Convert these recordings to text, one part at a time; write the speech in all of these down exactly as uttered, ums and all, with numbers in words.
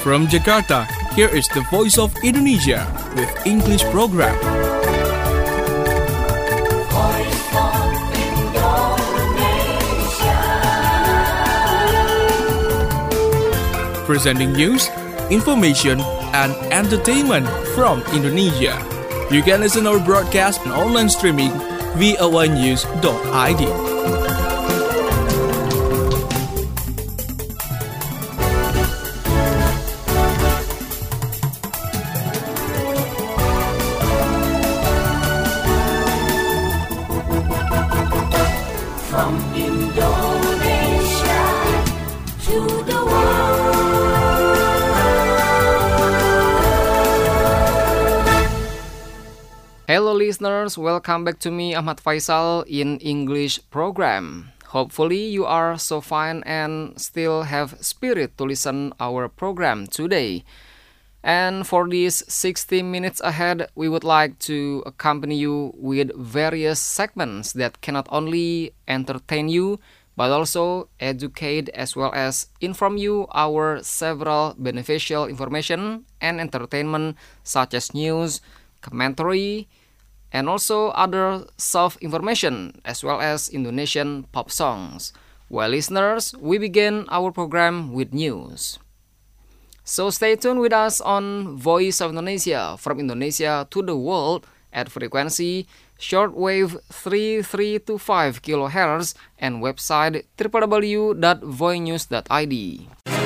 From Jakarta, here is the Voice of Indonesia with English program. Voice of Indonesia. Presenting news, information, and entertainment from Indonesia. You can listen our broadcast and online streaming v o a news dot i d. From Indonesia to the world. Hello listeners, welcome back to me Ahmad Faisal in English program. Hopefully you are so fine and still have spirit to listen our program today. And for these sixty minutes ahead, we would like to accompany you with various segments that can not only entertain you, but also educate as well as inform you our several beneficial information and entertainment such as news, commentary, and also other self-information as well as Indonesian pop songs. Well, listeners, we begin our program with news. So stay tuned with us on Voice of Indonesia, from Indonesia to the world at frequency shortwave three three two five kilohertz and website w w w dot voinews dot i d.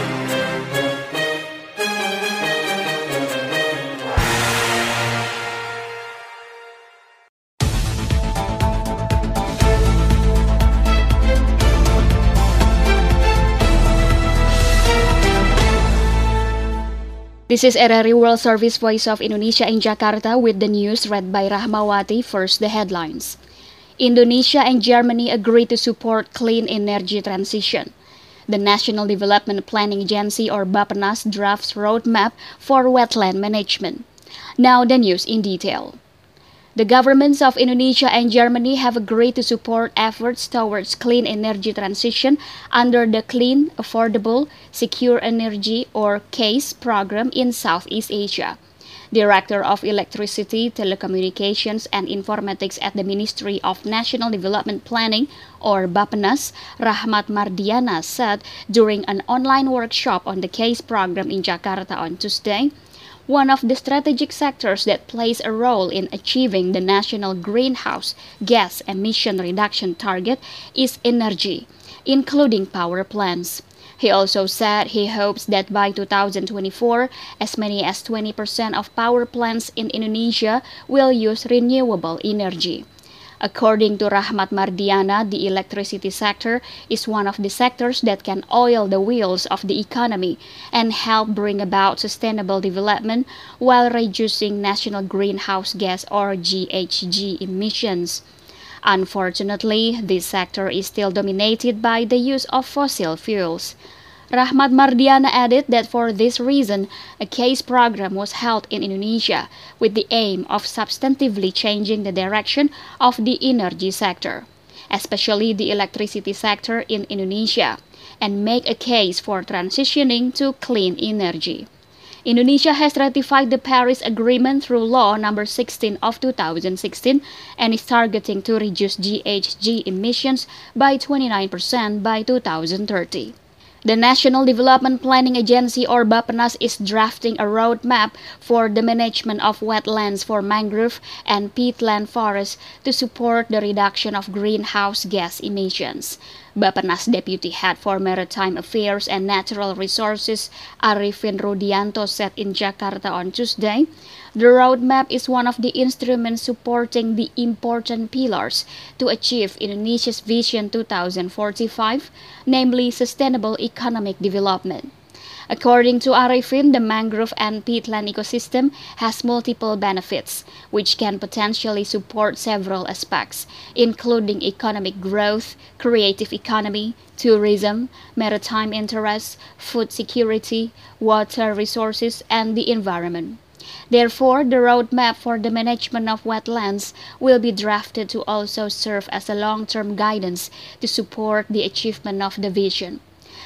This is R R I World Service Voice of Indonesia in Jakarta with the news read by Rahmawati. First, the headlines. Indonesia and Germany agree to support clean energy transition. The National Development Planning Agency or Bappenas drafts roadmap for wetland management. Now the news in detail. The governments of Indonesia and Germany have agreed to support efforts towards clean energy transition under the Clean, Affordable, Secure Energy or CASE program in Southeast Asia. Director of Electricity, Telecommunications and Informatics at the Ministry of National Development Planning or Bappenas, Rahmat Mardiana said during an online workshop on the CASE program in Jakarta on Tuesday, one of the strategic sectors that plays a role in achieving the national greenhouse gas emission reduction target is energy, including power plants. He also said he hopes that by two thousand twenty-four, as many as twenty percent of power plants in Indonesia will use renewable energy. According to Rahmat Mardiana, the electricity sector is one of the sectors that can oil the wheels of the economy and help bring about sustainable development while reducing national greenhouse gas or G H G emissions. Unfortunately, this sector is still dominated by the use of fossil fuels. Rahmat Mardiana added that for this reason, a CASE program was held in Indonesia with the aim of substantively changing the direction of the energy sector, especially the electricity sector in Indonesia, and make a case for transitioning to clean energy. Indonesia has ratified the Paris Agreement through Law number sixteen of two thousand sixteen and is targeting to reduce G H G emissions by twenty-nine percent by two thousand thirty. The National Development Planning Agency or Bappenas is drafting a roadmap for the management of wetlands for mangrove and peatland forests to support the reduction of greenhouse gas emissions. Bappenas Deputy Head for Maritime Affairs and Natural Resources Arifin Rudianto said in Jakarta on Tuesday, the roadmap is one of the instruments supporting the important pillars to achieve Indonesia's Vision twenty forty-five, namely sustainable economic development. According to Arifin, the mangrove and peatland ecosystem has multiple benefits, which can potentially support several aspects, including economic growth, creative economy, tourism, maritime interests, food security, water resources, and the environment. Therefore, the roadmap for the management of wetlands will be drafted to also serve as a long-term guidance to support the achievement of the vision.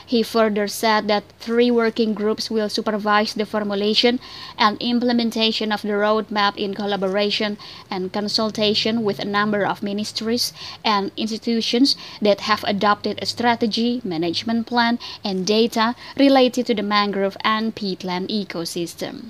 He further said that three working groups will supervise the formulation and implementation of the roadmap in collaboration and consultation with a number of ministries and institutions that have adopted a strategy, management plan, and data related to the mangrove and peatland ecosystem.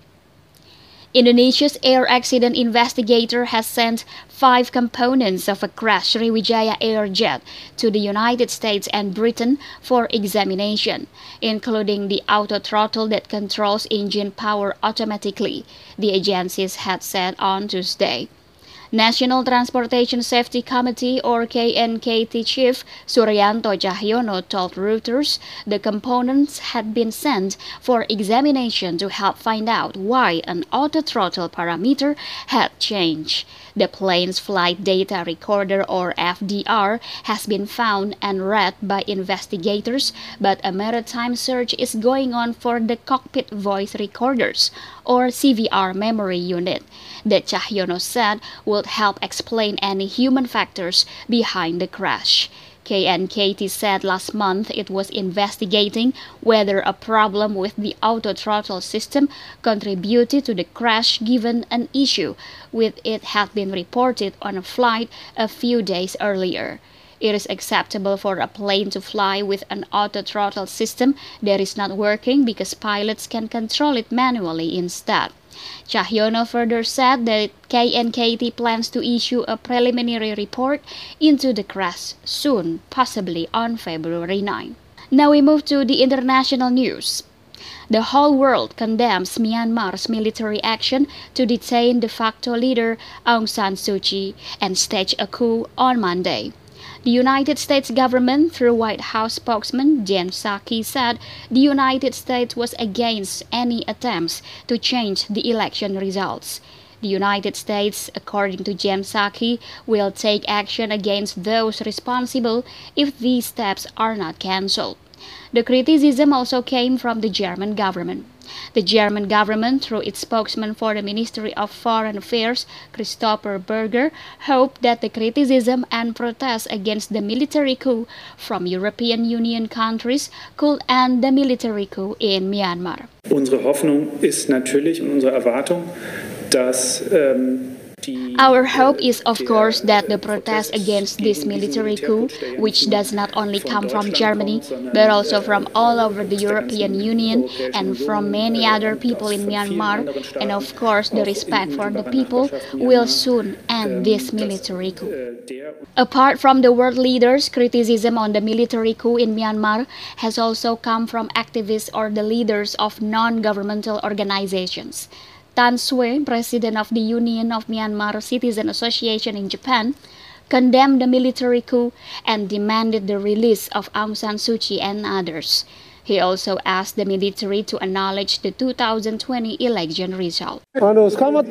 Indonesia's air accident investigator has sent five components of a crashed Sriwijaya Air jet to the United States and Britain for examination, including the auto throttle that controls engine power automatically, the agencies had said on Tuesday. National Transportation Safety Committee or K N K T Chief Suryanto Cahyono told Reuters the components had been sent for examination to help find out why an auto-throttle parameter had changed. The plane's flight data recorder or F D R has been found and read by investigators, but a maritime search is going on for the cockpit voice recorders or C V R memory unit that Cahyono said would help explain any human factors behind the crash. K N K T said last month it was investigating whether a problem with the auto-throttle system contributed to the crash, given an issue with it had been reported on a flight a few days earlier. It is acceptable for a plane to fly with an auto-throttle system that is not working because pilots can control it manually instead. Cahyono further said that K N K T plans to issue a preliminary report into the crash soon, possibly on February ninth. Now we move to the international news. The whole world condemns Myanmar's military action to detain de facto leader Aung San Suu Kyi and stage a coup on Monday. The United States government, through White House spokesman Jen Psaki, said the United States was against any attempts to change the election results. The United States, according to Jen Psaki, will take action against those responsible if these steps are not cancelled. The criticism also came from the German government. The German government, through its spokesman for the Ministry of Foreign Affairs, Christopher Berger, hoped that the criticism and protests against the military coup from European Union countries could end the military coup in Myanmar. Unsere Hoffnung ist natürlich und unsere Erwartung, dass ähm Our hope is, of course, that the protest against this military coup, which does not only come from Germany, but also from all over the European Union and from many other people in Myanmar, and of course the respect for the people, will soon end this military coup. Apart from the world leaders, criticism on the military coup in Myanmar has also come from activists or the leaders of non-governmental organizations. Tan Swe, president of the Union of Myanmar Citizen Association in Japan, condemned the military coup and demanded the release of Aung San Suu Kyi and others. He also asked the military to acknowledge the two thousand twenty election result. We hope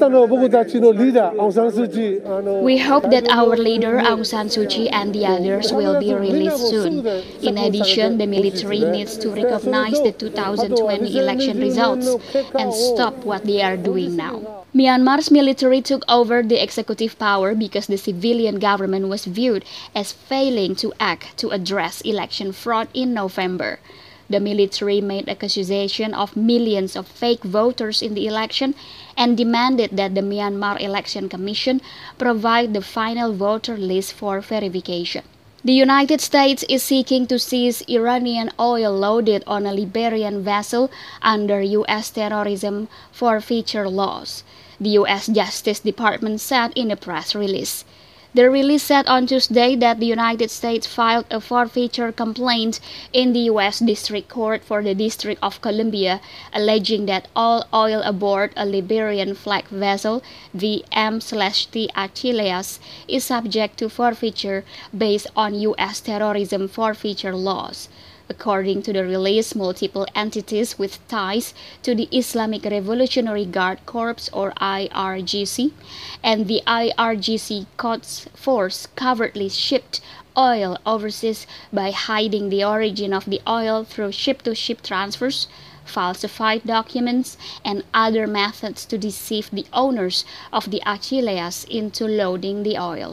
that our leader Aung San Suu Kyi and the others will be released soon. In addition, the military needs to recognize the two thousand twenty election results and stop what they are doing now. Myanmar's military took over the executive power because the civilian government was viewed as failing to act to address election fraud in November. The military made accusation of millions of fake voters in the election and demanded that the Myanmar Election Commission provide the final voter list for verification. The United States is seeking to seize Iranian oil loaded on a Liberian vessel under U S terrorism forfeiture laws, the U S Justice Department said in a press release. The release said on Tuesday that the United States filed a forfeiture complaint in the U S District Court for the District of Columbia, alleging that all oil aboard a Liberian flag vessel, the M T Achilles, is subject to forfeiture based on U S terrorism forfeiture laws. According to the release, multiple entities with ties to the Islamic Revolutionary Guard Corps or I R G C and the I R G C Quds Force covertly shipped oil overseas by hiding the origin of the oil through ship-to-ship transfers, falsified documents, and other methods to deceive the owners of the Achilles into loading the oil.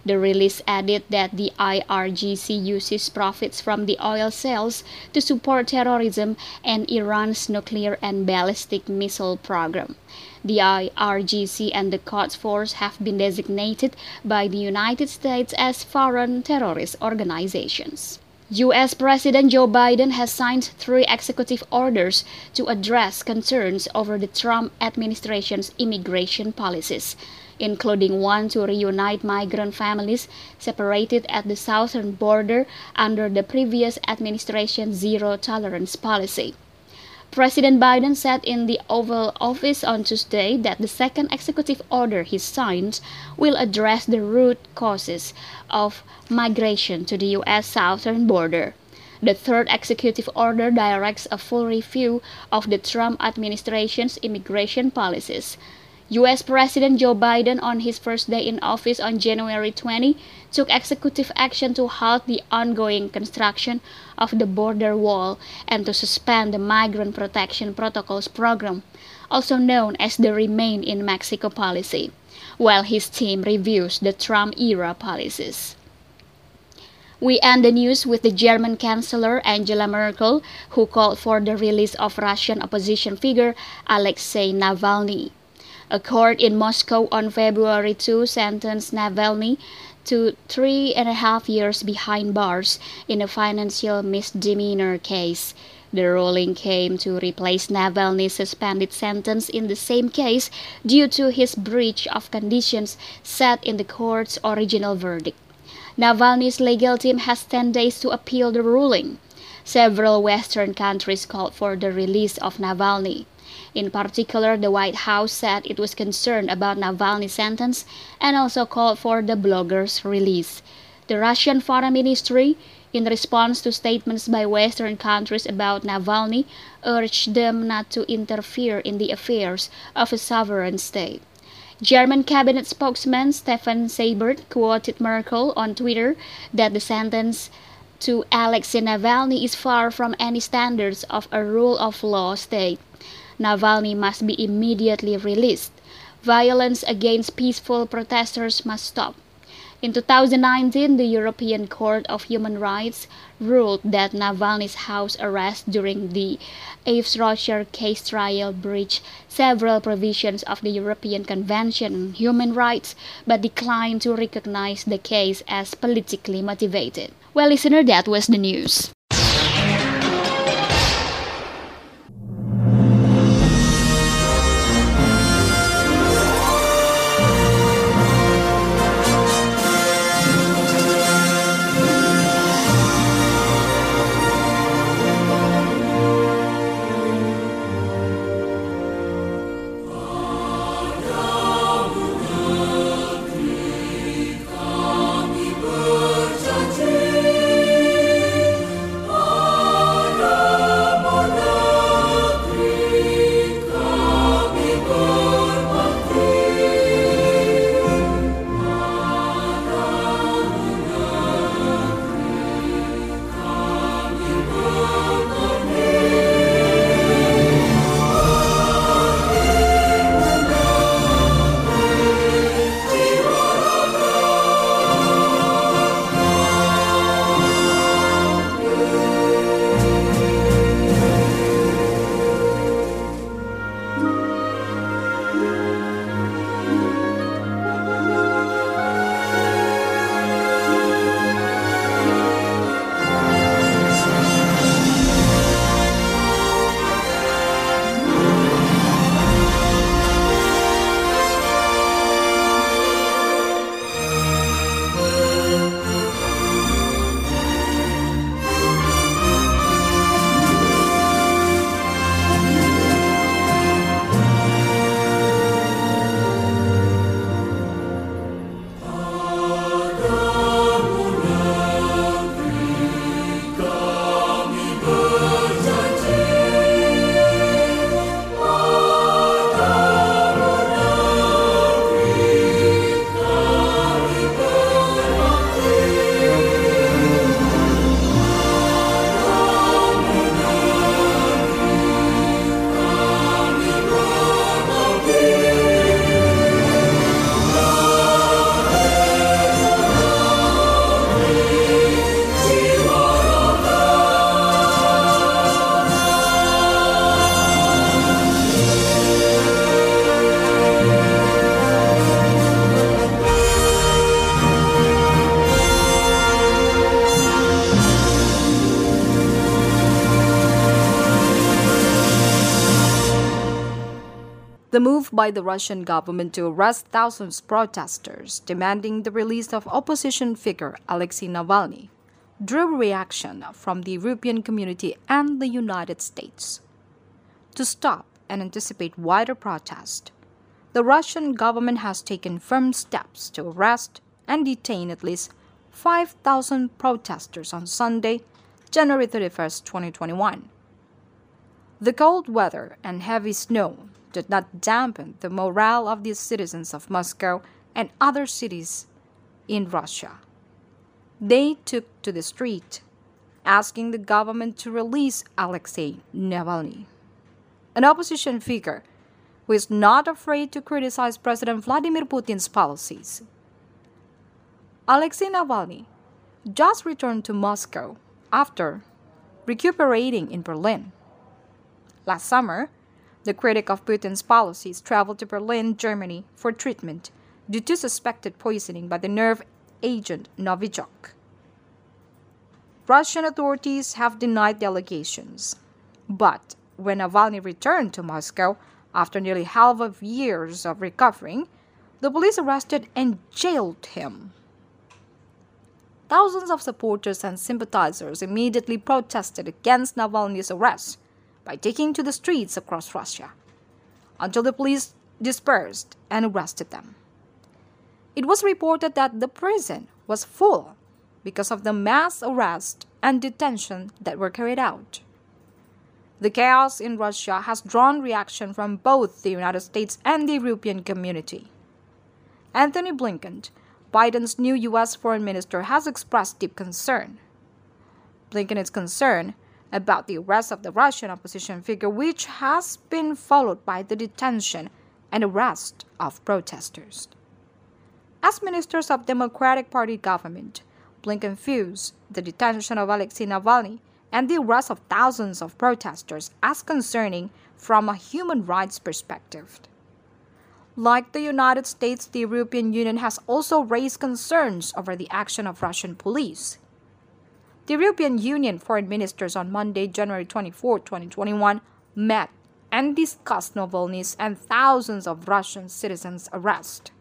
The release added that the I R G C uses profits from the oil sales to support terrorism and Iran's nuclear and ballistic missile program. The I R G C and the Quds Force have been designated by the United States as foreign terrorist organizations. U S President Joe Biden has signed three executive orders to address concerns over the Trump administration's immigration policies, including one to reunite migrant families separated at the southern border under the previous administration's zero-tolerance policy. President Biden said in the Oval Office on Tuesday that the second executive order he signed will address the root causes of migration to the U S southern border. The third executive order directs a full review of the Trump administration's immigration policies. U S President Joe Biden, on his first day in office on January twentieth, took executive action to halt the ongoing construction of the border wall and to suspend the Migrant Protection Protocols program, also known as the Remain in Mexico policy, while his team reviews the Trump-era policies. We end the news with the German Chancellor Angela Merkel, who called for the release of Russian opposition figure Alexei Navalny. A court in Moscow on February second sentenced Navalny to three and a half years behind bars in a financial misdemeanor case. The ruling came to replace Navalny's suspended sentence in the same case due to his breach of conditions set in the court's original verdict. Navalny's legal team has ten days to appeal the ruling. Several Western countries called for the release of Navalny. In particular, the White House said it was concerned about Navalny's sentence and also called for the blogger's release. The Russian Foreign Ministry, in response to statements by Western countries about Navalny, urged them not to interfere in the affairs of a sovereign state. German cabinet spokesman Stefan Seibert quoted Merkel on Twitter that the sentence to Alexei Navalny is far from any standards of a rule of law state. Navalny must be immediately released. Violence against peaceful protesters must stop. In two thousand nineteen, the European Court of Human Rights ruled that Navalny's house arrest during the Yves Rocher case trial breached several provisions of the European Convention on Human Rights, but declined to recognize the case as politically motivated. Well, listener, that was the news. The move by the Russian government to arrest thousands of protesters demanding the release of opposition figure Alexei Navalny drew reaction from the European community and the United States. To stop and anticipate wider protest, the Russian government has taken firm steps to arrest and detain at least five thousand protesters on Sunday, January thirty-first, twenty twenty-one. The cold weather and heavy snow did not dampen the morale of the citizens of Moscow and other cities in Russia. They took to the street, asking the government to release Alexei Navalny, an opposition figure who is not afraid to criticize President Vladimir Putin's policies. Alexei Navalny just returned to Moscow after recuperating in Berlin. Last summer, the critic of Putin's policies traveled to Berlin, Germany, for treatment due to suspected poisoning by the nerve agent Novichok. Russian authorities have denied the allegations, but when Navalny returned to Moscow after nearly half of years of recovering, the police arrested and jailed him. Thousands of supporters and sympathizers immediately protested against Navalny's arrest by taking to the streets across Russia, until the police dispersed and arrested them. It was reported that the prison was full because of the mass arrest and detention that were carried out. The chaos in Russia has drawn reaction from both the United States and the European community. Antony Blinken, Biden's new U S foreign minister, has expressed deep concern. Blinken is concerned about the arrest of the Russian opposition figure, which has been followed by the detention and arrest of protesters. As ministers of Democratic Party government, Blinken views the detention of Alexei Navalny and the arrest of thousands of protesters as concerning from a human rights perspective. Like the United States, the European Union has also raised concerns over the action of Russian police. The European Union foreign ministers on Monday, January twenty-fourth, twenty twenty-one, met and discussed Navalny's and thousands of Russian citizens' arrest.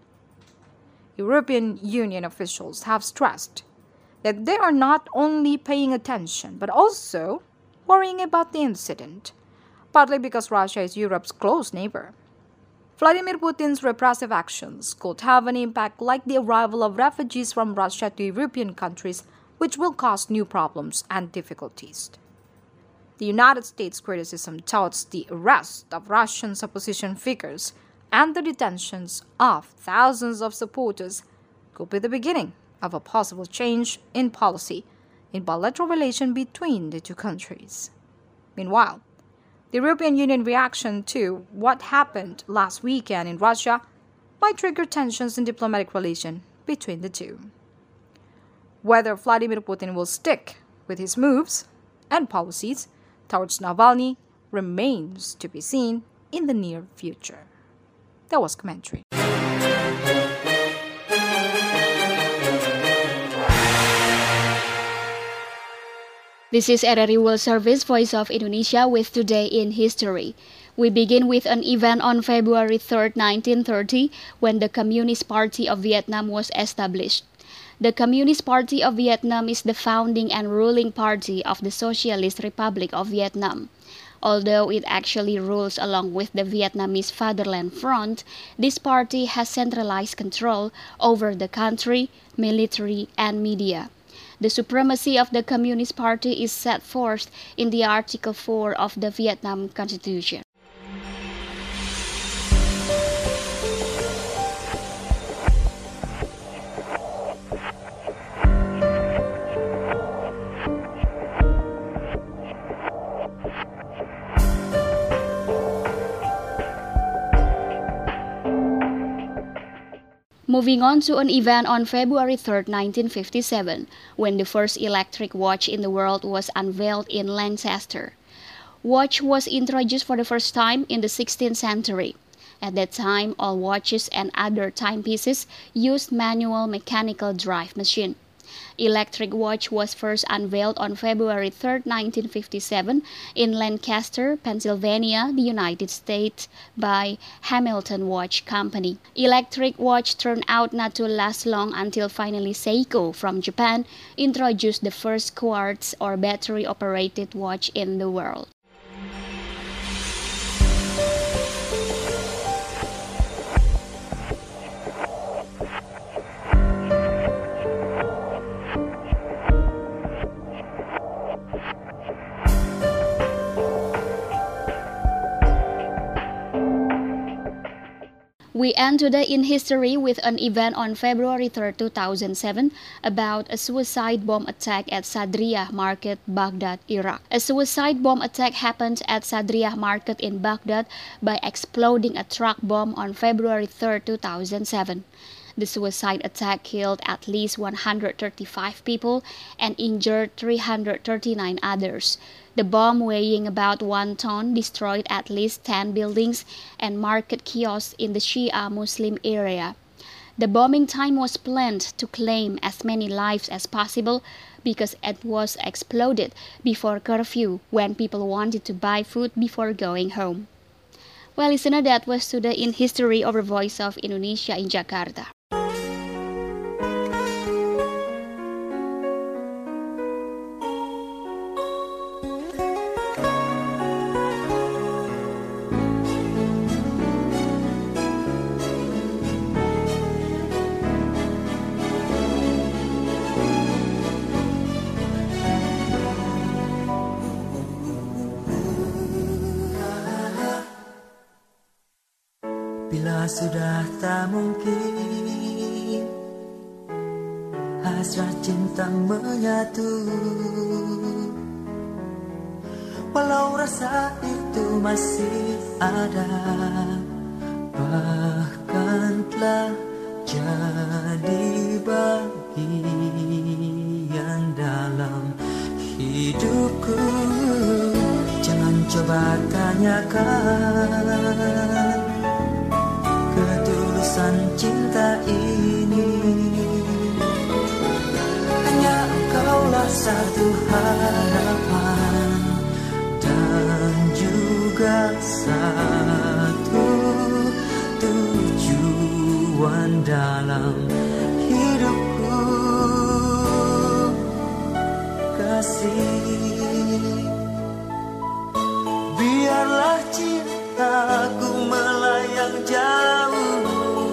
European Union officials have stressed that they are not only paying attention but also worrying about the incident, partly because Russia is Europe's close neighbor. Vladimir Putin's repressive actions could have an impact like the arrival of refugees from Russia to European countries, which will cause new problems and difficulties. The United States criticism touts the arrest of Russian opposition figures and the detentions of thousands of supporters could be the beginning of a possible change in policy in bilateral relation between the two countries. Meanwhile, the European Union reaction to what happened last weekend in Russia might trigger tensions in diplomatic relation between the two. Whether Vladimir Putin will stick with his moves and policies towards Navalny remains to be seen in the near future. That was commentary. This is R R I World Service Voice of Indonesia with Today in History. We begin with an event on February third, nineteen thirty, when the Communist Party of Vietnam was established. The Communist Party of Vietnam is the founding and ruling party of the Socialist Republic of Vietnam. Although it actually rules along with the Vietnamese Fatherland Front, this party has centralized control over the country, military, and media. The supremacy of the Communist Party is set forth in the Article four of the Vietnam Constitution. Moving on to an event on February third, nineteen fifty-seven, when the first electric watch in the world was unveiled in Lancaster. Watch was introduced for the first time in the sixteenth century. At that time, all watches and other timepieces used manual mechanical drive machine. Electric watch was first unveiled on February third, nineteen fifty-seven in Lancaster, Pennsylvania, the United States by Hamilton Watch Company. Electric watch turned out not to last long until finally Seiko from Japan introduced the first quartz or battery-operated watch in the world. We end today in history with an event on February third, two thousand seven about a suicide bomb attack at Sadriah Market, Baghdad, Iraq. A suicide bomb attack happened at Sadriah Market in Baghdad by exploding a truck bomb on February third, two thousand seven. The suicide attack killed at least one hundred thirty-five people and injured three hundred thirty-nine others. The bomb, weighing about one ton, destroyed at least ten buildings and market kiosks in the Shia Muslim area. The bombing time was planned to claim as many lives as possible because it was exploded before curfew when people wanted to buy food before going home. Well, listener, that was today in history over Voice of Indonesia in Jakarta. Bila sudah tak mungkin hasrat cinta menyatu, walau rasa itu masih ada, bahkan telah jadi bagian dalam hidupku. Jangan coba tanyakan ketulusan cinta ini, hanya engkaulah satu harapan dan juga satu tujuan dalam hidupku. Kasih, biarlah cintaku melayang jauh,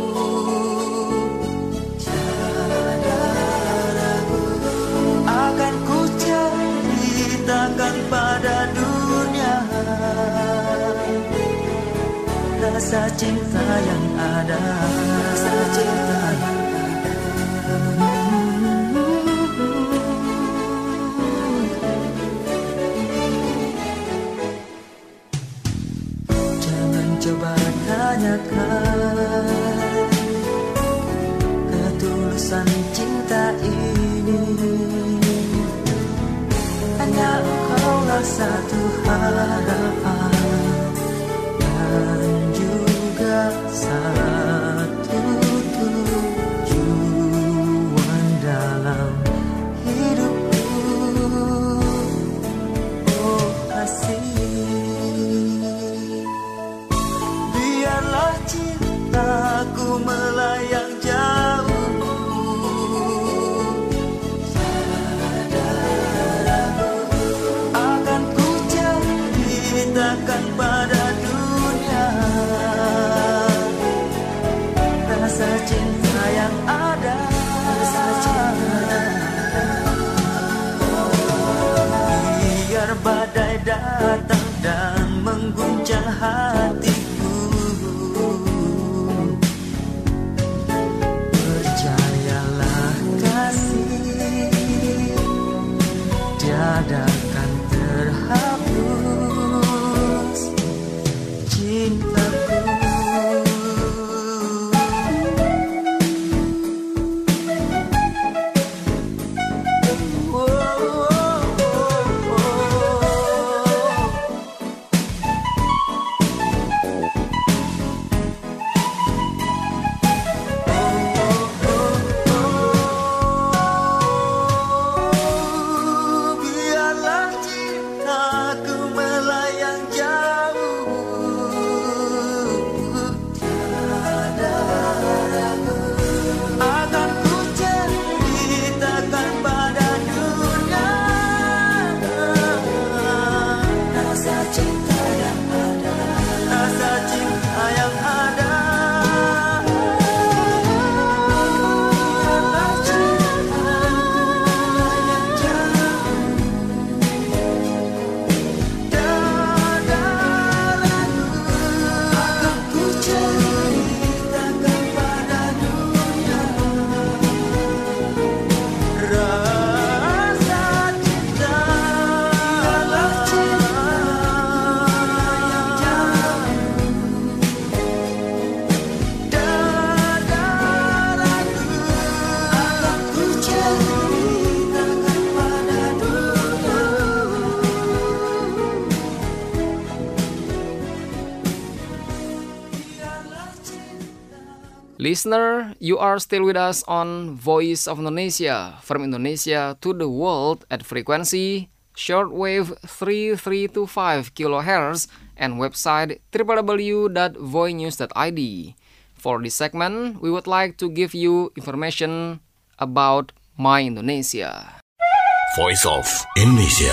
tiada ragu akan ku ceritakan pada dunia rasa cinta yang ada, rasa cinta yang ada. Coba tanyakan ketulusan cinta ini, hanya engkaulah satu harapan dan juga satu tujuan dalam hidupku. Oh kasih, biarlah cintaku melayang jauh, Listener, you are still with us on Voice of Indonesia, from Indonesia to the world at frequency shortwave three three two five kilohertz and website w w w dot voinews dot i d. For this segment, we would like to give you information about My Indonesia. Voice of Indonesia.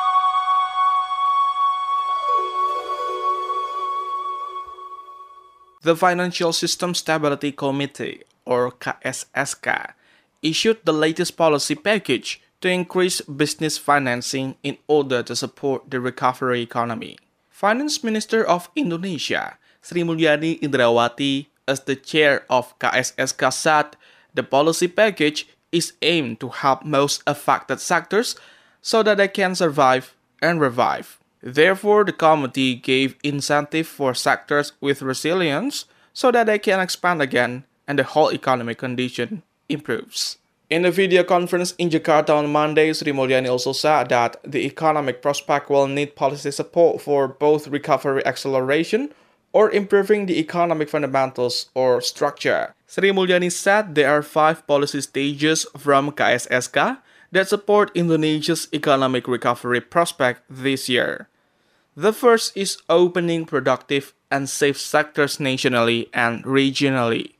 The Financial System Stability Committee, or K S S K, issued the latest policy package to increase business financing in order to support the recovery economy. Finance Minister of Indonesia, Sri Mulyani Indrawati, as the chair of K S S K, said the policy package is aimed to help most affected sectors so that they can survive and revive. Therefore, the committee gave incentive for sectors with resilience so that they can expand again and the whole economic condition improves. In a video conference in Jakarta on Monday, Sri Mulyani also said that the economic prospect will need policy support for both recovery acceleration or improving the economic fundamentals or structure. Sri Mulyani said there are five policy stages from K S S K that support Indonesia's economic recovery prospect this year. The first is opening productive and safe sectors nationally and regionally.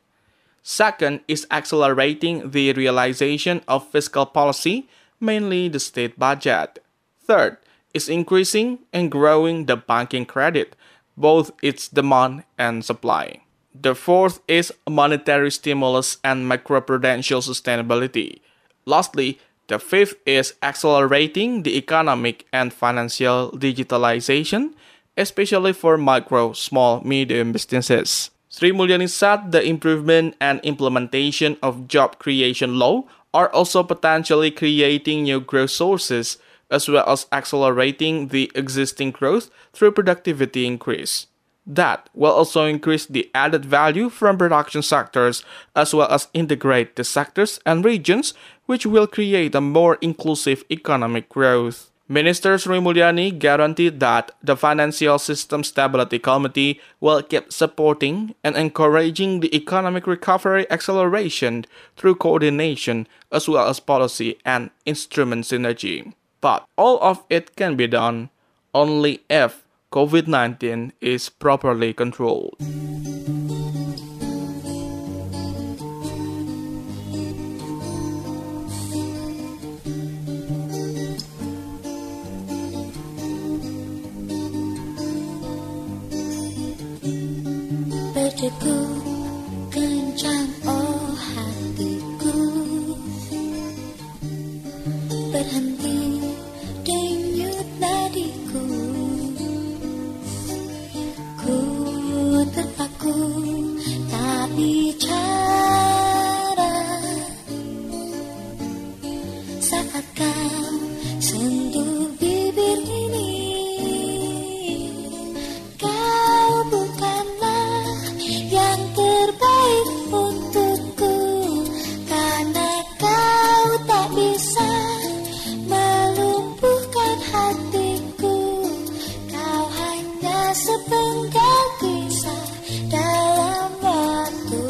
Second is accelerating the realization of fiscal policy, mainly the state budget. Third is increasing and growing the banking credit, both its demand and supply. The fourth is monetary stimulus and macroprudential sustainability. Lastly, the fifth is accelerating the economic and financial digitalization, especially for micro, small, medium businesses. Sri Mulyani said the improvement and implementation of job creation law are also potentially creating new growth sources, as well as accelerating the existing growth through productivity increase. That will also increase the added value from production sectors, as well as integrate the sectors and regions, which will create a more inclusive economic growth. Minister Sri Mulyani guaranteed that the Financial System Stability Committee will keep supporting and encouraging the economic recovery acceleration through coordination, as well as policy and instrument synergy. But all of it can be done only if COVID nineteen is properly controlled. Berdegup kencang oh hatiku, berhenti denyut nadiku. Ku terpaku tak bicara saat kau sentuh bibir ini. Kau bukanlah yang terbaik untukku, karena kau tak bisa melumpuhkan hatiku. Kau hanya sepenggal kisah dalam waktu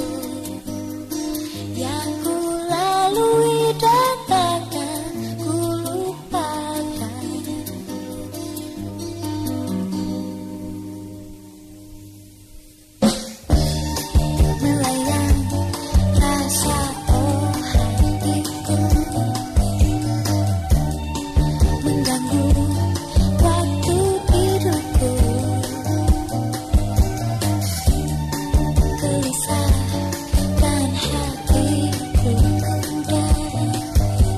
yang ku lalui dan takkan ku lupakan. Melayang rasa oh hatiku, mengganggu waktu tidurku. Gelisah dan hatiku gundah.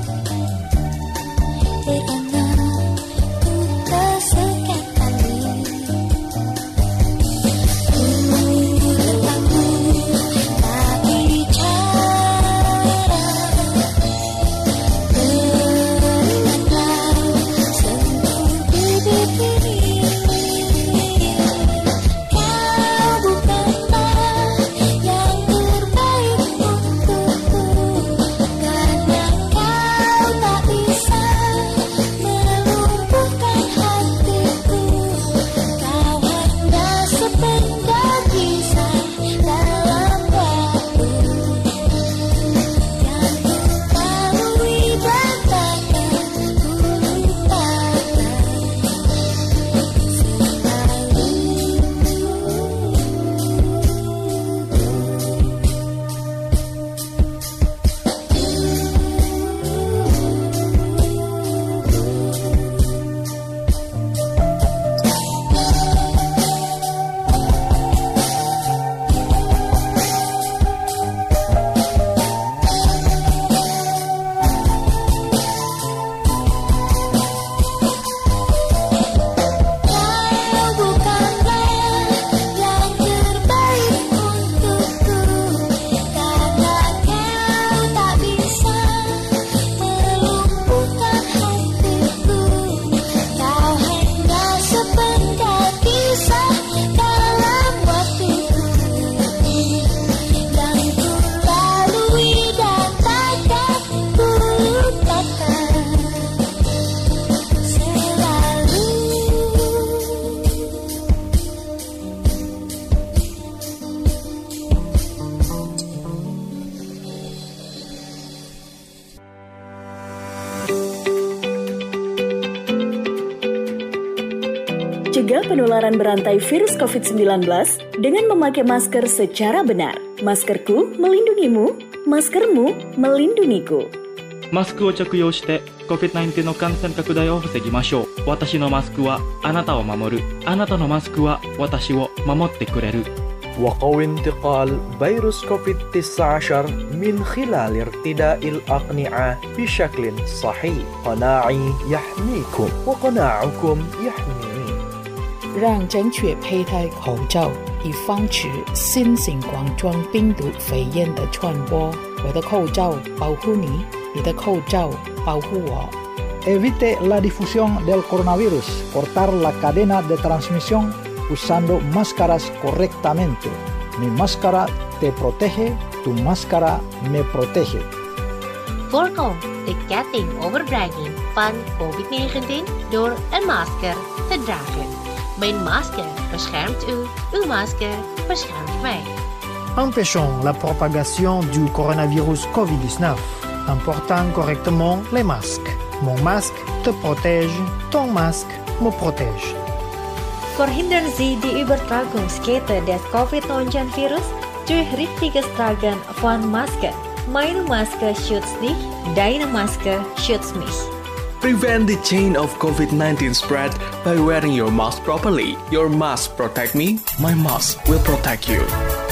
mencegah penularan berantai virus covid sembilan belas dengan memakai masker secara benar. Maskerku melindungimu, maskermu melindungiku. マスクを着用して コビッドナインティーン の感染拡大を防ぎましょう。私のマスクはあなたを守る。あなたのマスクは私を守ってくれる。 وقوي انتقال فيروس كوفيد تسعة عشر من خلال ارتداء الأقنعة بشكل صحيح. قناعي يحميكم وقناعكم يحميني. 让正确佩戴口罩，以防止新型冠状病毒肺炎的传播。我的口罩保护你，你的口罩保护我。 Evite la difusión del coronavirus. Cortar la cadena de transmisión usando máscaras correctamente. Mi máscara te protege, tu máscara me protege. Voorkom de ketting overdraging van covid negentien door een masker te dragen. Mijn masker beschermt u, uw masker beschermt mij. Empêchons la propagation du coronavirus covid dix-neuf en portant correctement les masques. Mon masque te protège, ton masque me protège. Verhindern Sie die Übertragungskette des covid neunzehn virus durch richtiges Tragen von Maske. Meine Maske schützt dich, deine Maske schützt mich. Prevent the chain of covid nineteen spread by wearing your mask properly. Your mask protect me, my mask will protect you.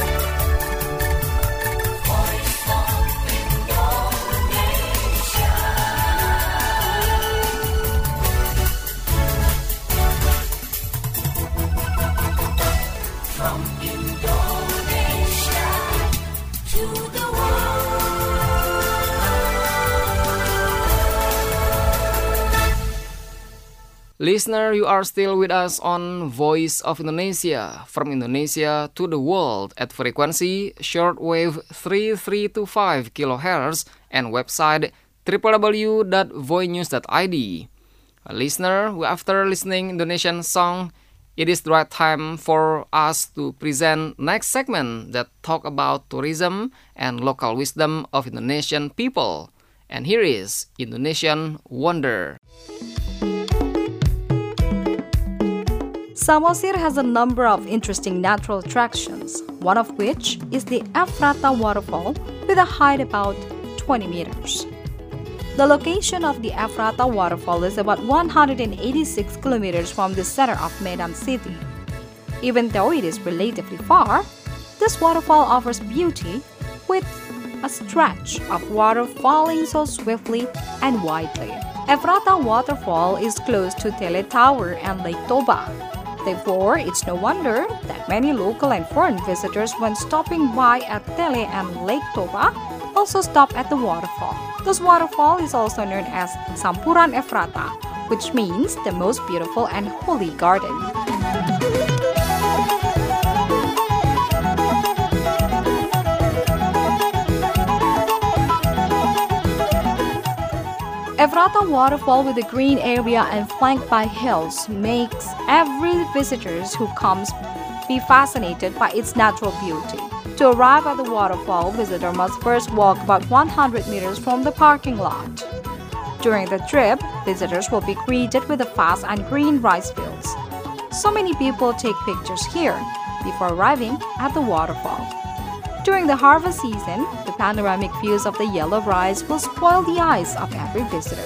Listener, you are still with us on Voice of Indonesia, from Indonesia to the world at frequency shortwave three three two five kilohertz and website w w w dot voinews dot i d. Listener, after listening Indonesian song, it is the right time for us to present next segment that talk about tourism and local wisdom of Indonesian people. And here is Indonesian Wonder. Samosir has a number of interesting natural attractions, one of which is the Ephrata waterfall with a height about twenty meters. The location of the Ephrata waterfall is about one hundred eighty-six kilometers from the center of Medan city. Even though it is relatively far, this waterfall offers beauty with a stretch of water falling so swiftly and widely. Ephrata waterfall is close to Tele Tower and Lake Toba. Therefore, it's no wonder that many local and foreign visitors, when stopping by at Tele and Lake Toba, also stop at the waterfall. This waterfall is also known as Sampuran Ephrata, which means the most beautiful and holy garden. Ephrata waterfall with a green area and flanked by hills makes every visitor who comes be fascinated by its natural beauty. To arrive at the waterfall, visitor must first walk about one hundred meters from the parking lot. During the trip, visitors will be greeted with the vast and green rice fields. So many people take pictures here before arriving at the waterfall. During the harvest season, the panoramic views of the yellow rice will spoil the eyes of every visitor.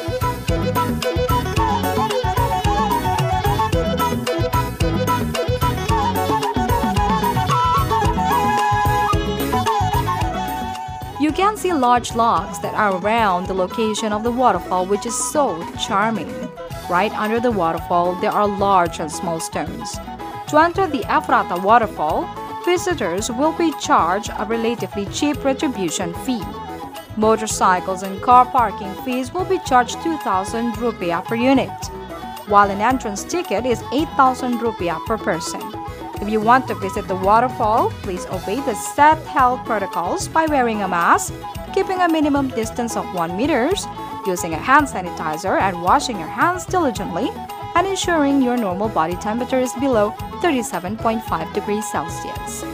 You can see large logs that are around the location of the waterfall, which is so charming. Right under the waterfall, there are large and small stones. To enter the Ephrata waterfall, visitors will be charged a relatively cheap retribution fee. Motorcycles and car parking fees will be charged two thousand rupiah per unit, while an entrance ticket is eight thousand rupiah per person. If you want to visit the waterfall, please obey the set health protocols by wearing a mask, keeping a minimum distance of one meter, using a hand sanitizer and washing your hands diligently, and ensuring your normal body temperature is below thirty-seven point five degrees Celsius.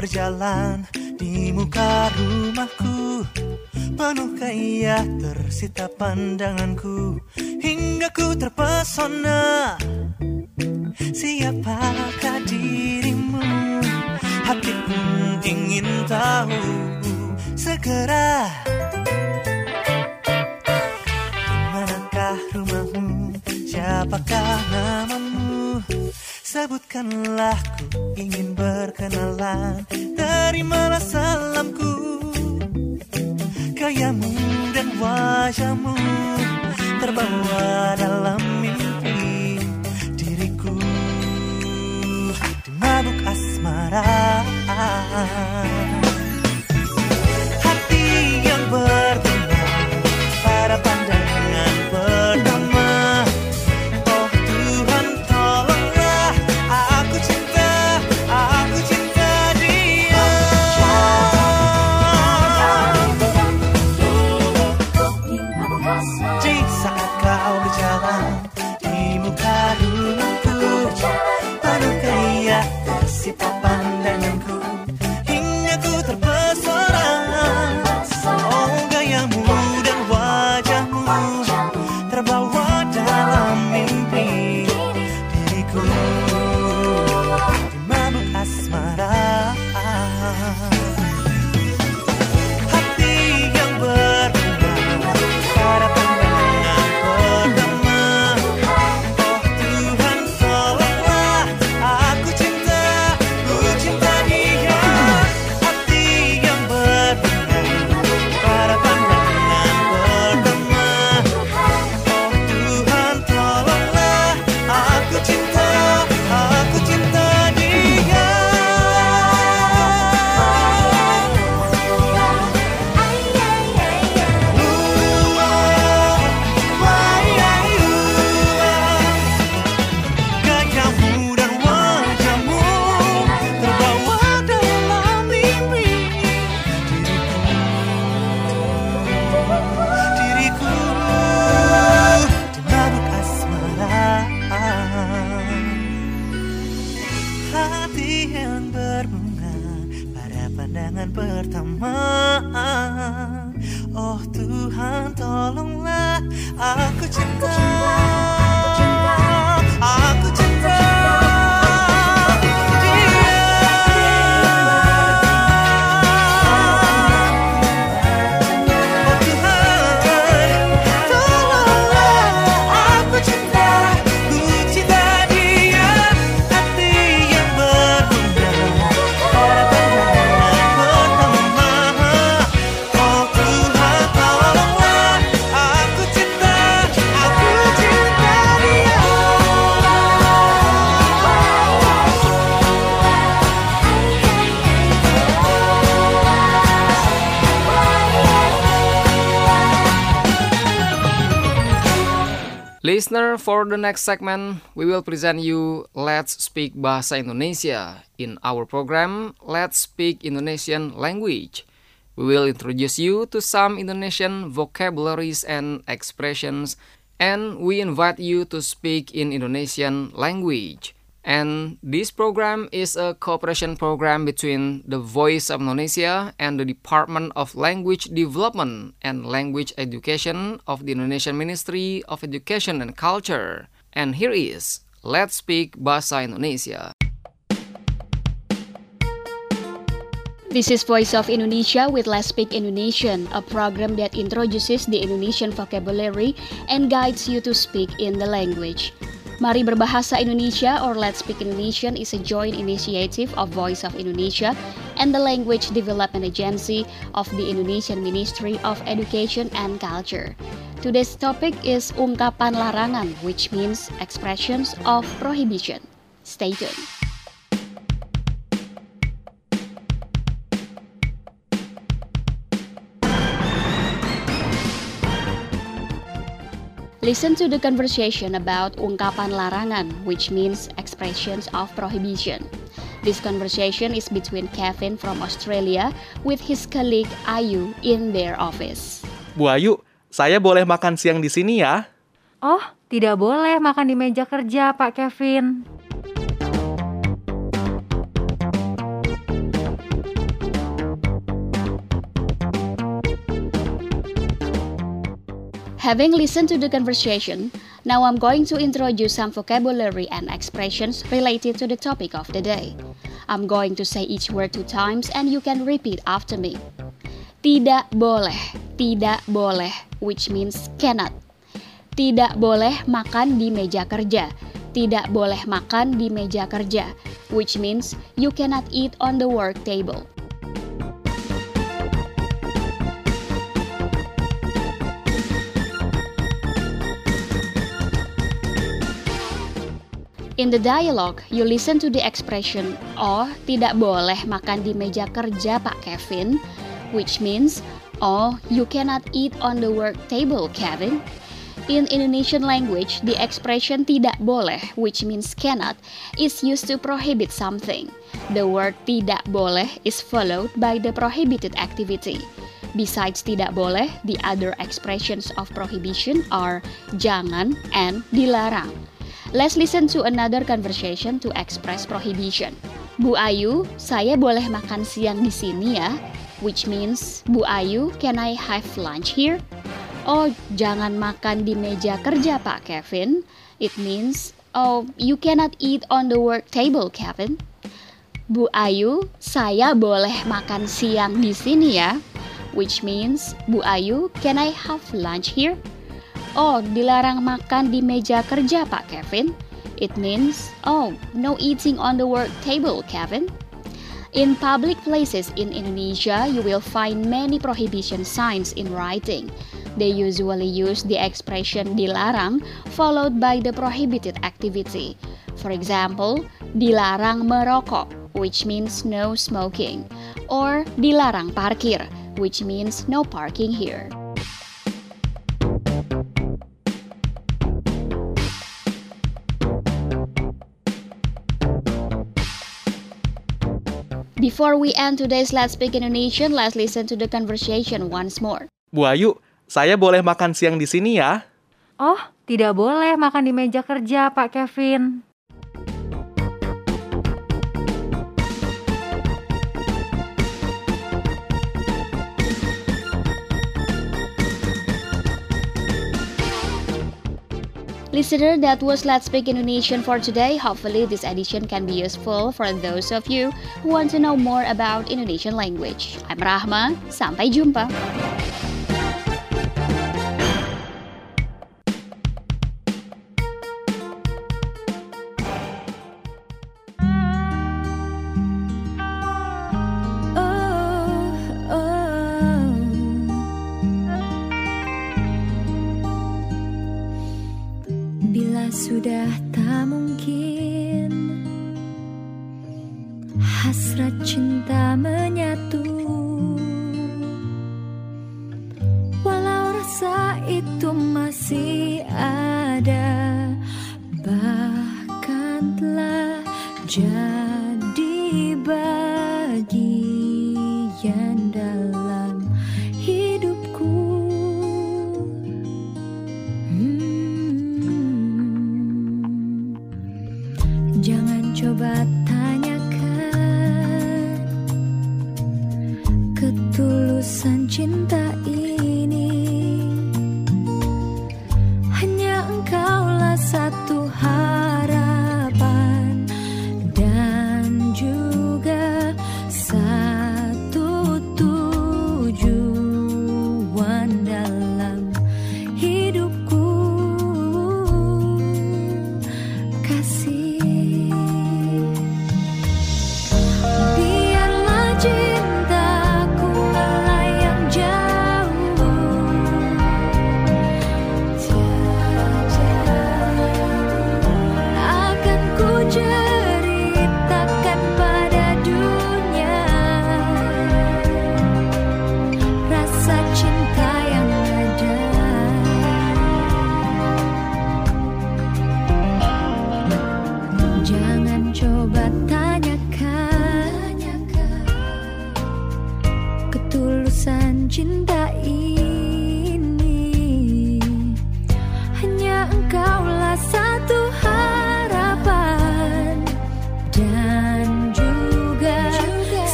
berjalan di muka rumahku, penuh gairah tersita pandanganku, hingga ku terpesona. Siapakah dirimu? Hatiku ingin tahu segera. Dimanakah rumahmu? Siapakah namamu? Sebutkanlah, ku ingin berkenalan. Terimalah salamku. Gayamu dan wajahmu terbawa dalam mimpi diriku, di mabuk asmara. Hati yang berbunga pada pandangan pertama. Oh Tuhan, tolonglah, aku cinta, aku cinta dia. Di saat kau berjalan di muka rumahku, penuh gairah tersita pandanganku, hingga ku terpesona. Oh gayamu dan wajahmu terbawa dalam mimpi diriku, di mabuk asmara. Hati yang berbunga pada pandangan pertama. Oh Tuhan, tolonglah, aku cinta, ku cinta dia. Hati yang berbunga pada pandangan pertama. Oh Tuhan, tolonglah, aku cinta, aku cinta dia. Gayamu dan wajahmu terbawa dalam mimpi diriku, di mabuk asmara. Hati yang berbunga pada pandangan pertama. Oh Tuhan, tolonglah, aku cinta, aku cinta dia. Oh Tuhan, tolonglah, aku cinta, ku cinta dia. Hati yang berbunga pada pandangan pertama. Oh Tuhan, tolonglah, aku cinta, aku cinta dia. Listener, for the next segment, we will present you Let's Speak Bahasa Indonesia. In our program, Let's Speak Indonesian Language. We will introduce you to some Indonesian vocabularies and expressions, and we invite you to speak in Indonesian language. And this program is a cooperation program between the Voice of Indonesia and the Department of Language Development and Language Education of the Indonesian Ministry of Education and Culture. And here is Let's Speak Bahasa Indonesia. This is Voice of Indonesia with Let's Speak Indonesian, a program that introduces the Indonesian vocabulary and guides you to speak in the language. Mari Berbahasa Indonesia or Let's Speak Indonesian is a joint initiative of Voice of Indonesia and the Language Development Agency of the Indonesian Ministry of Education and Culture. Today's topic is ungkapan larangan, which means expressions of prohibition. Stay tuned. Listen to the conversation about ungkapan larangan, which means expressions of prohibition. This conversation is between Kevin from Australia with his colleague Ayu in their office. Bu Ayu, saya boleh makan siang di sini ya? Oh, tidak boleh makan di meja kerja, Pak Kevin. Having listened to the conversation, now I'm going to introduce some vocabulary and expressions related to the topic of the day. I'm going to say each word two times and you can repeat after me. Tidak boleh, tidak boleh, which means cannot. Tidak boleh makan di meja kerja. Tidak boleh makan di meja kerja, which means you cannot eat on the work table. In the dialogue, you listen to the expression, oh, tidak boleh makan di meja kerja Pak Kevin, which means, oh, you cannot eat on the work table, Kevin. In Indonesian language, the expression tidak boleh, which means cannot, is used to prohibit something. The word tidak boleh is followed by the prohibited activity. Besides tidak boleh, the other expressions of prohibition are jangan and dilarang. Let's listen to another conversation to express prohibition. Bu Ayu, saya boleh makan siang di sini ya? Which means, Bu Ayu, can I have lunch here? Oh, jangan makan di meja kerja Pak Kevin. It means, oh, you cannot eat on the work table, Kevin. Bu Ayu, saya boleh makan siang di sini ya? Which means, Bu Ayu, can I have lunch here? Oh, dilarang makan di meja kerja Pak Kevin. It means, oh, no eating on the work table, Kevin. In public places in Indonesia, you will find many prohibition signs in writing. They usually use the expression dilarang followed by the prohibited activity. For example, dilarang merokok, which means no smoking, or dilarang parkir, which means no parking here. Before we end today's Let's Speak Indonesian, let's listen to the conversation once more. Bu Ayu, saya boleh makan siang di sini ya? Oh, tidak boleh makan di meja kerja, Pak Kevin. Listener, that was Let's Speak Indonesian for today. Hopefully this edition can be useful for those of you who want to know more about Indonesian language. I'm Rahma, sampai jumpa. Sudah tak mungkin hasrat cinta menyatu, walau rasa itu masih ada, bahkan telah jadi bagian dalam hidupku. Jangan coba tanyakan ketulusan cinta ini. Hanya engkaulah satu harapan dan juga satu tujuan dalam hidupku. Kasih, cinta ini. Hanya engkaulah satu harapan dan juga, juga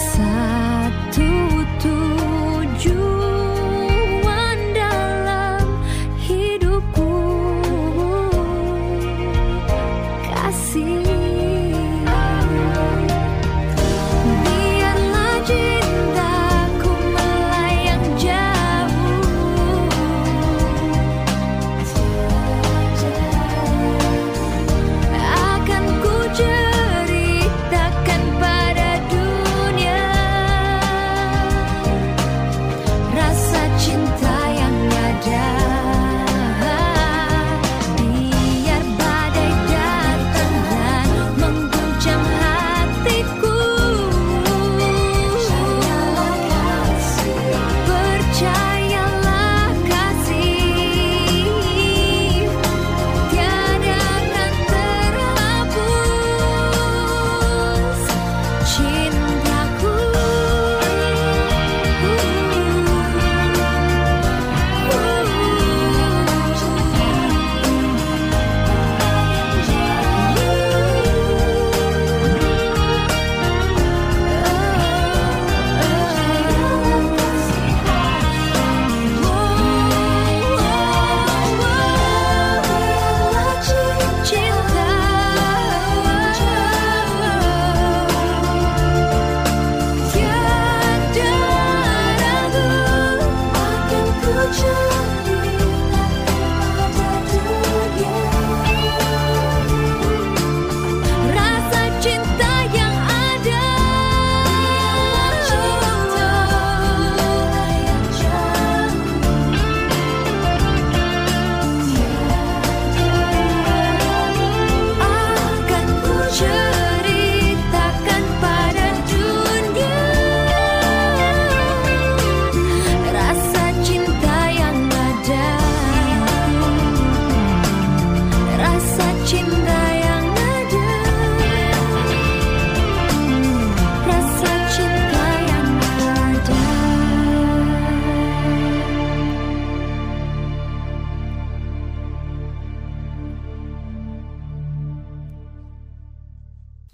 satu tujuan dalam hidup.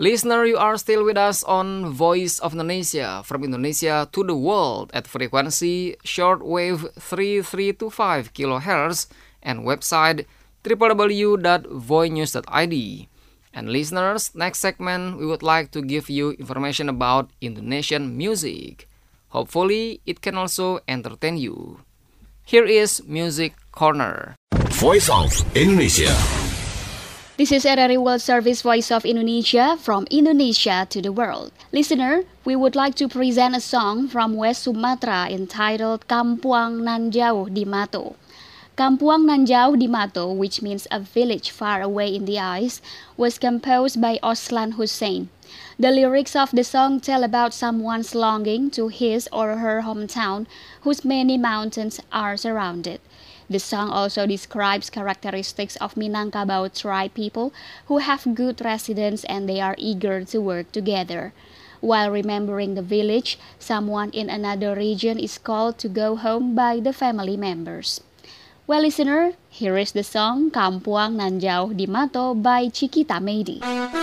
Listener, you are still with us on Voice of Indonesia, from Indonesia to the world at frequency shortwave three three two five kilohertz and website w w w dot voinews dot i d. And listeners, next segment we would like to give you information about Indonesian music. Hopefully, it can also entertain you. Here is Music Corner. Voice of Indonesia. This is R R I World Service Voice of Indonesia, from Indonesia to the world. Listener, we would like to present a song from West Sumatra entitled Kampuang Nan Jauh di Mato. Kampuang Nan Jauh di Mato, which means a village far away in the ice, was composed by Oslan Hussein. The lyrics of the song tell about someone's longing to his or her hometown, whose many mountains are surrounded. The song also describes characteristics of Minangkabau tribe people who have good residence and they are eager to work together. While remembering the village, someone in another region is called to go home by the family members. Well, listener, here is the song Kampuang Nan Jauh di Mato by Chiquita Medi.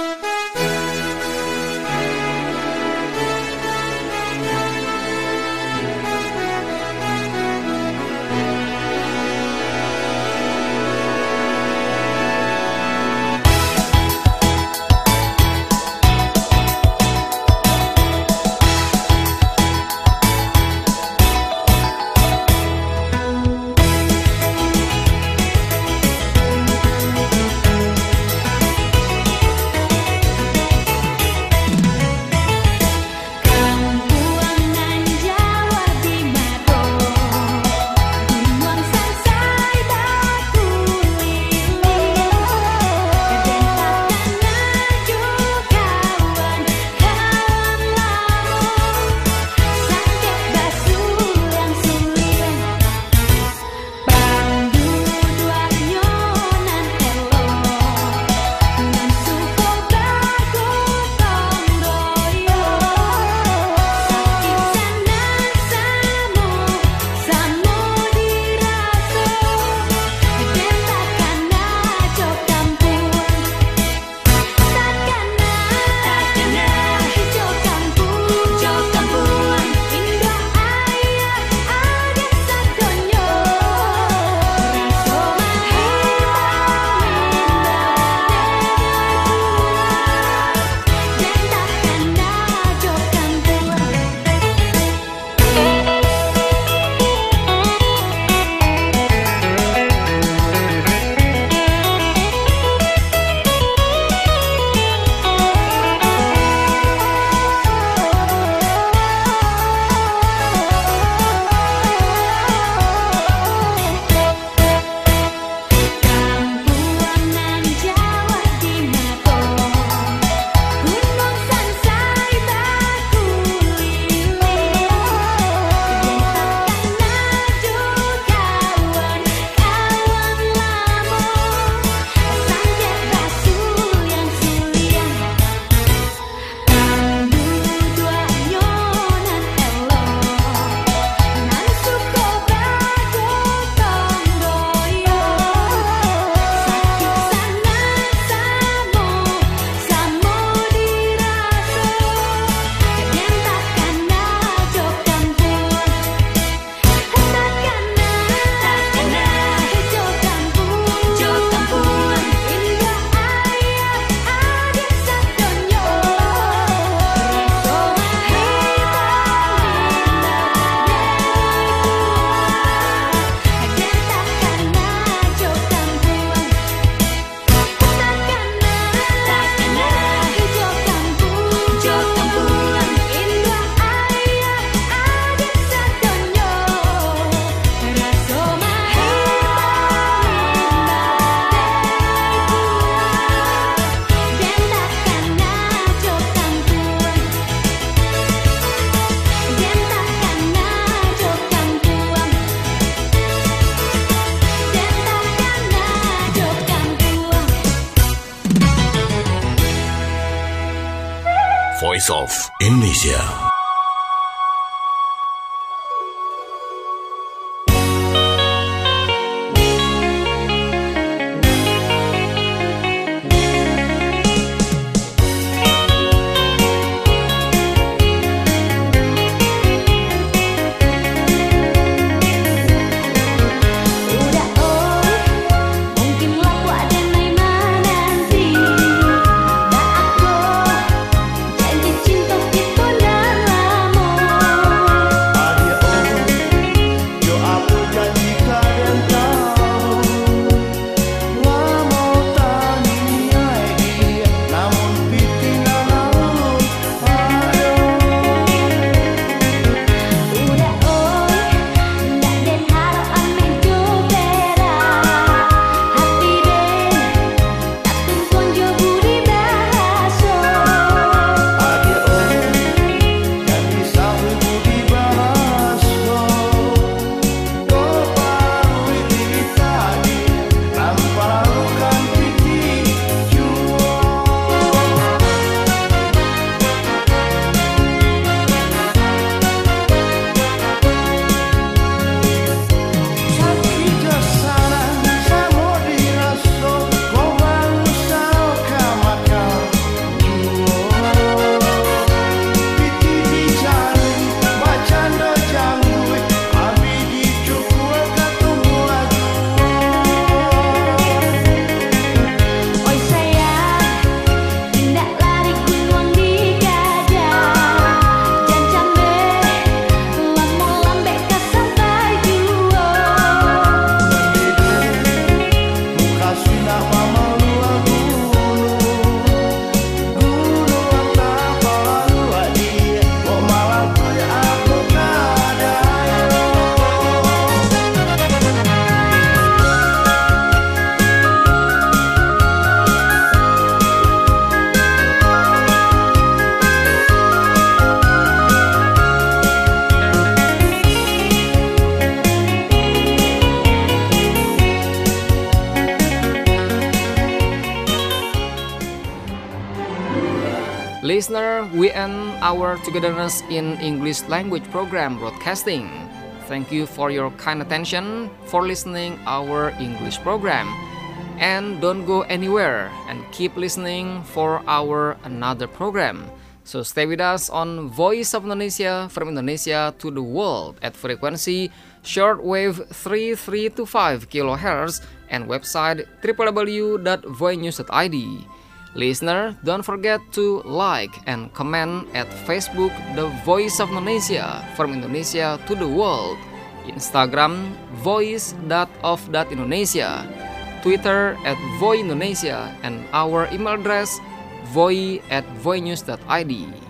Voice of Indonesia. listener, we end our togetherness in English language program broadcasting. Thank you for your kind attention for listening our English program. And don't go anywhere and keep listening for our another program. So stay with us on Voice of Indonesia from Indonesia to the world at frequency shortwave three three two five kilohertz and website w w w dot voice news dot i d. Listener, don't forget to like and comment at Facebook The Voice of Indonesia from Indonesia to the world, Instagram voice dot of dot indonesia, Twitter at voice indonesia, and our email address voice at voice news dot i d.